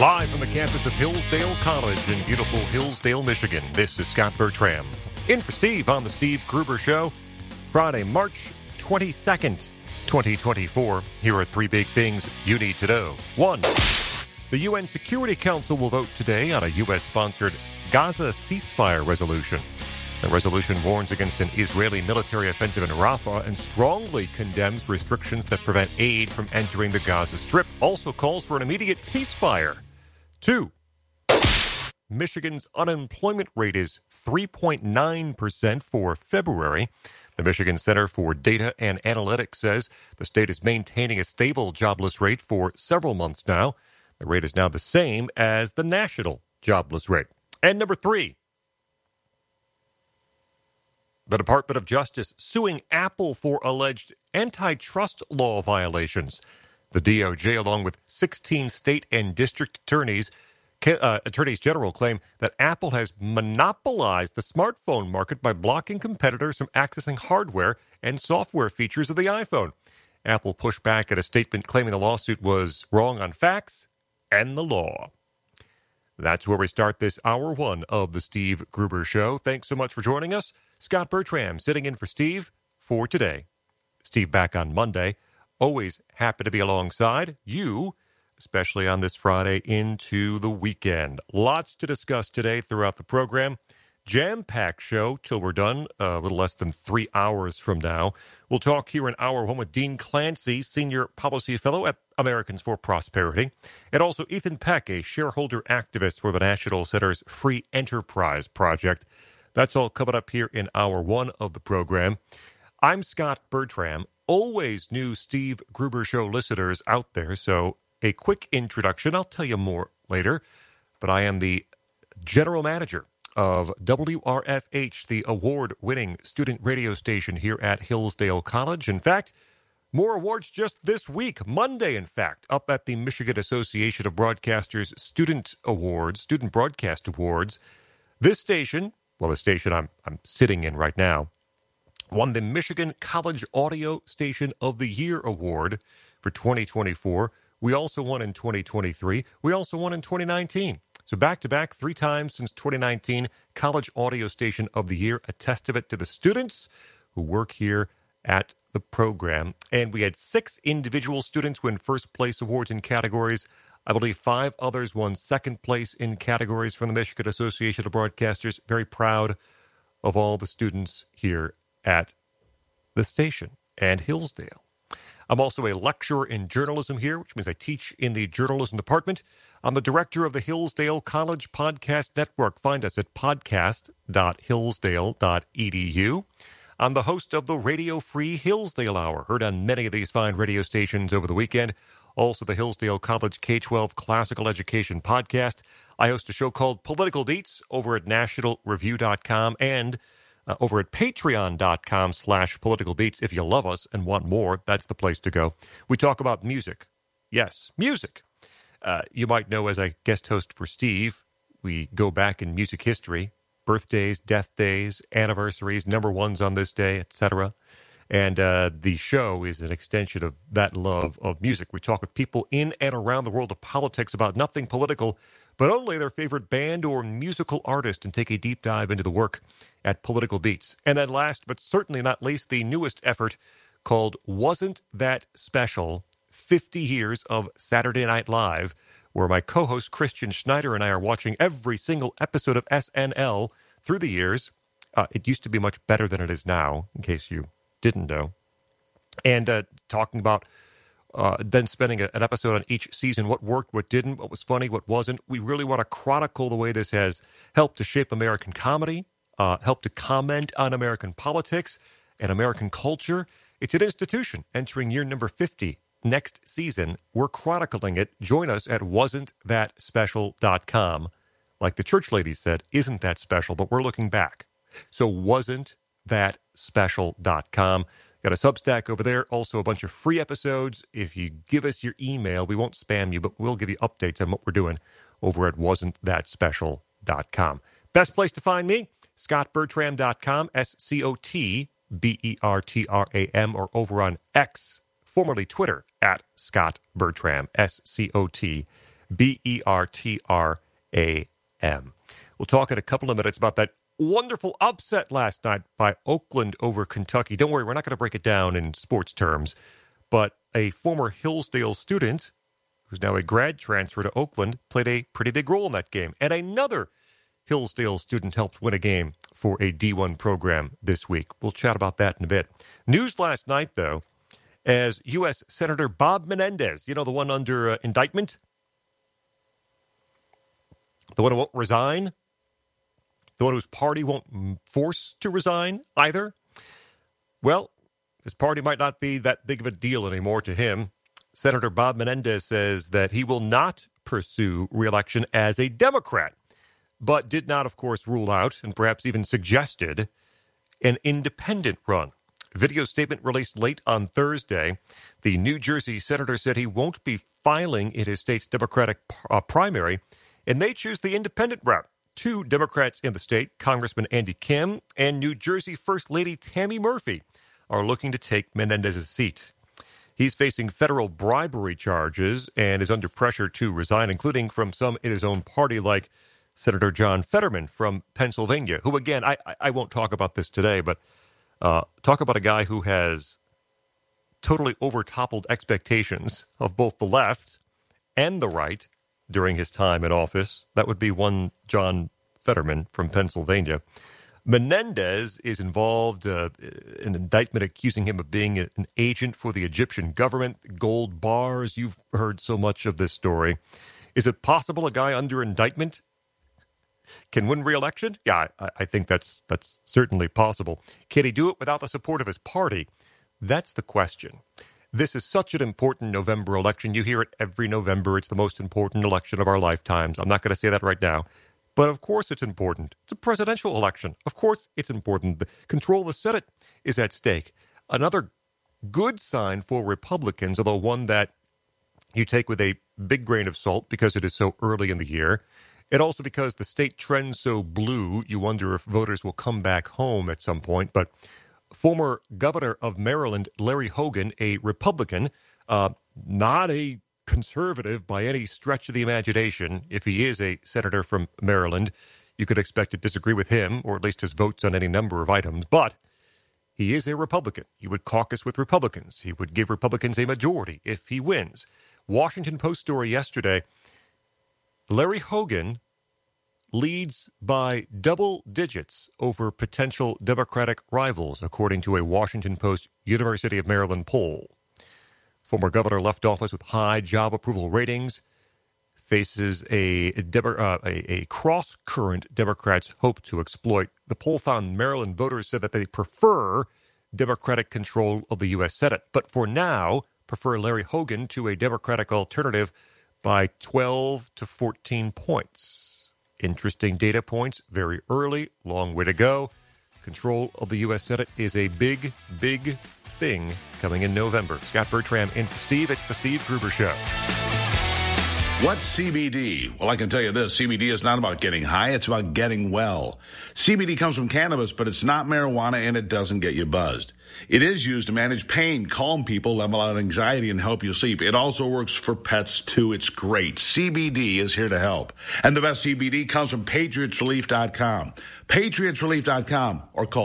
Live from the campus of Hillsdale College in beautiful Hillsdale, Michigan, this is Scott Bertram. In for Steve on the Steve Gruber Show, Friday, March 22nd, 2024. Here are three big things you need to know. 1. The UN Security Council will vote today on a U.S.-sponsored Gaza ceasefire resolution. The resolution warns against an Israeli military offensive in Rafah and strongly condemns restrictions that prevent aid from entering the Gaza Strip. Also calls for an immediate ceasefire. 2. Michigan's unemployment rate is 3.9% for February. The Michigan Center for Data and Analytics says the state is maintaining a stable jobless rate for several months now. The rate is now the same as the national jobless rate. And number 3. The Department of Justice suing Apple for alleged antitrust law violations. The DOJ, along with 16 state and district attorneys general, claim that Apple has monopolized the smartphone market by blocking competitors from accessing hardware and software features of the iPhone. Apple pushed back at a statement claiming the lawsuit was wrong on facts and the law. That's where we start this hour one of the Steve Gruber Show. Thanks so much for joining us. Scott Bertram sitting in for Steve for today. Steve back on Monday. Always happy to be alongside you, especially on this Friday into the weekend. Lots to discuss today throughout the program. Jam-packed show till we're done, a little less than 3 hours from now. We'll talk here in hour one with Dean Clancy, Senior Policy Fellow at Americans for Prosperity, and also Ethan Peck, a shareholder activist for the National Center's Free Enterprise Project. That's all coming up here in hour one of the program. I'm Scott Bertram, always new Steve Gruber Show listeners out there, so a quick introduction. I'll tell you more later, but I am the general manager of WRFH, the award-winning student radio station here at Hillsdale College. In fact, more awards just this week, Monday, in fact, up at the Michigan Association of Broadcasters Student Awards, Student Broadcast Awards. This station, well, the station I'm sitting in right now, won the Michigan College Audio Station of the Year Award for 2024. We also won in 2023. We also won in 2019. So back-to-back, 3 times since 2019, College Audio Station of the Year, a testament to the students who work here at the program. And we had 6 individual students win first-place awards in categories. I believe 5 others won second place in categories from the Michigan Association of Broadcasters. Very proud of all the students here at the station and Hillsdale. I'm also a lecturer in journalism here, which means I teach in the journalism department. I'm the director of the Hillsdale College Podcast Network. Find us at podcast.hillsdale.edu. I'm the host of the Radio Free Hillsdale Hour, heard on many of these fine radio stations over the weekend. Also the Hillsdale College K-12 Classical Education Podcast. I host a show called Political Beats over at nationalreview.com and over at patreon.com/politicalbeats. If you love us and want more, that's the place to go. We talk about music. Yes, music. You might know as a guest host for Steve, we go back in music history, birthdays, death days, anniversaries, number ones on this day, etc. And the show is an extension of that love of music. We talk with people in and around the world of politics about nothing political, but only their favorite band or musical artist, and take a deep dive into the work at Political Beats. And then last, but certainly not least, the newest effort called Wasn't That Special? 50 Years of Saturday Night Live, where my co-host Christian Schneider and I are watching every single episode of SNL through the years. It used to be much better than it is now, in case you didn't know. And talking about then spending an episode on each season, what worked, what didn't, what was funny, what wasn't. We really want to chronicle the way this has helped to shape American comedy, helped to comment on American politics and American culture. It's an institution entering year number 50 next season. We're chronicling it. Join us at wasn'tthatspecial.com. Like the church lady said, isn't that special, but we're looking back. So wasn'tthatspecial.com. Got a Substack over there. Also a bunch of free episodes. If you give us your email, we won't spam you, but we'll give you updates on what we're doing over at wasn'tthatspecial.com. Best place to find me, scottbertram.com, SCOTBERTRAM, or over on X, formerly Twitter, at Scott Bertram, SCOTBERTRAM. Bertram. We'll talk in a couple of minutes about that wonderful upset last night by Oakland over Kentucky. Don't worry, we're not going to break it down in sports terms, but a former Hillsdale student who's now a grad transfer to Oakland played a pretty big role in that game. And another Hillsdale student helped win a game for a D1 program this week. We'll chat about that in a bit. News last night, though, as U.S. Senator Bob Menendez, the one under indictment, the one who won't resign, the one whose party won't force to resign either. Well, his party might not be that big of a deal anymore to him. Senator Bob Menendez says that he will not pursue re-election as a Democrat, but did not, of course, rule out and perhaps even suggested an independent run. A video statement released late on Thursday. The New Jersey senator said he won't be filing in his state's Democratic primary and may choose the independent route. Two Democrats in the state, Congressman Andy Kim and New Jersey First Lady Tammy Murphy, are looking to take Menendez's seat. He's facing federal bribery charges and is under pressure to resign, including from some in his own party, like Senator John Fetterman from Pennsylvania, who, again, I won't talk about this today, but talk about a guy who has totally overtoppled expectations of both the left and the right during his time in office. That would be one John Fetterman from Pennsylvania. Menendez is involved in an indictment accusing him of being an agent for the Egyptian government. Gold bars, you've heard so much of this story. Is it possible a guy under indictment can win re-election? Yeah, I think that's certainly possible. Can he do it without the support of his party? That's the question. This is such an important November election. You hear it every November. It's the most important election of our lifetimes. I'm not going to say that right now. But of course it's important. It's a presidential election. Of course it's important. The control of the Senate is at stake. Another good sign for Republicans, although one that you take with a big grain of salt because it is so early in the year, and also because the state trends so blue, you wonder if voters will come back home at some point. But former governor of Maryland, Larry Hogan, a Republican, not a conservative by any stretch of the imagination. If he is a senator from Maryland, you could expect to disagree with him, or at least his votes on any number of items. But he is a Republican. He would caucus with Republicans. He would give Republicans a majority if he wins. Washington Post story yesterday, Larry Hogan leads by double digits over potential Democratic rivals, according to a Washington Post University of Maryland poll. Former governor left office with high job approval ratings, faces a cross-current Democrats hope to exploit. The poll found Maryland voters said that they prefer Democratic control of the U.S. Senate, but for now prefer Larry Hogan to a Democratic alternative by 12 to 14 points. Interesting data points, very early, long way to go. Control of the U.S. Senate is a big, big thing coming in November. Scott Bertram in for Steve. It's the Steve Gruber Show. What's CBD? Well, I can tell you this. CBD is not about getting high. It's about getting well. CBD comes from cannabis, but it's not marijuana, and it doesn't get you buzzed. It is used to manage pain, calm people, level out anxiety, and help you sleep. It also works for pets, too. It's great. CBD is here to help. And the best CBD comes from PatriotsRelief.com. PatriotsRelief.com, or call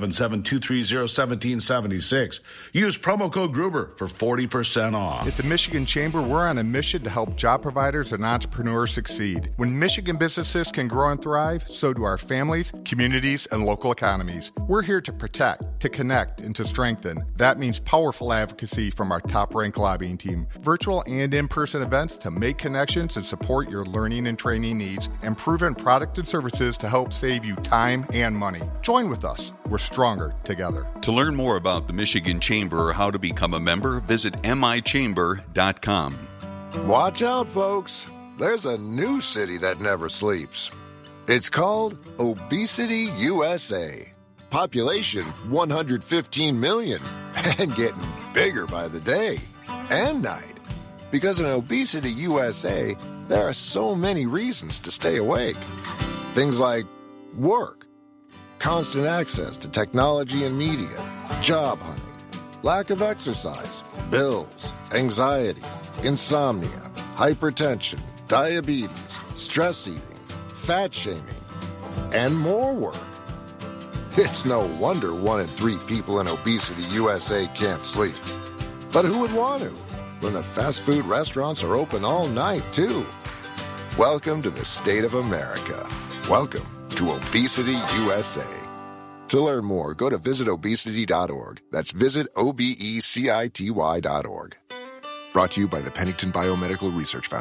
877-230-1776. Use promo code Gruber for 40% off. At the Michigan Chamber, we're on a mission to help job providers and entrepreneurs succeed. When Michigan businesses can grow and thrive, so do our families, communities, and local economies. We're here to protect, to connect, and to strengthen. That means powerful advocacy from our top-ranked lobbying team, virtual and in-person events to make connections and support your learning and training needs, and proven product and services to help save you time and money. Join with us. We're stronger together. To learn more about the Michigan Chamber or how to become a member, visit michamber.com. Watch out, folks. There's a new city that never sleeps. It's called Obesity USA. Population 115 million and getting bigger by the day and night. Because in Obesity USA, there are so many reasons to stay awake. Things like work, constant access to technology and media, job hunting, lack of exercise, bills, anxiety, insomnia, hypertension, diabetes, stress eating, fat shaming, and more work. It's no wonder 1 in 3 people in Obesity USA can't sleep. But who would want to, when the fast food restaurants are open all night, too? Welcome to the state of America. Welcome to Obesity USA. To learn more, go to visitobesity.org. That's visitobecity.org. Brought to you by the Pennington Biomedical Research Foundation.